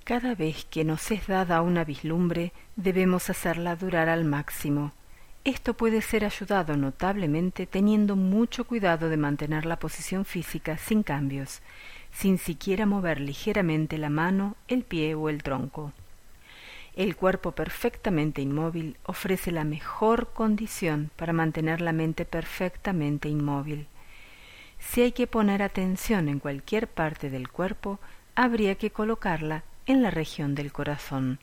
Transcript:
Cada vez que nos es dada una vislumbre, debemos hacerla durar al máximo. Esto puede ser ayudado notablemente teniendo mucho cuidado de mantener la posición física sin cambios, sin siquiera mover ligeramente la mano, el pie o el tronco. El cuerpo perfectamente inmóvil ofrece la mejor condición para mantener la mente perfectamente inmóvil. Si hay que poner atención en cualquier parte del cuerpo, habría que colocarla en la región del corazón.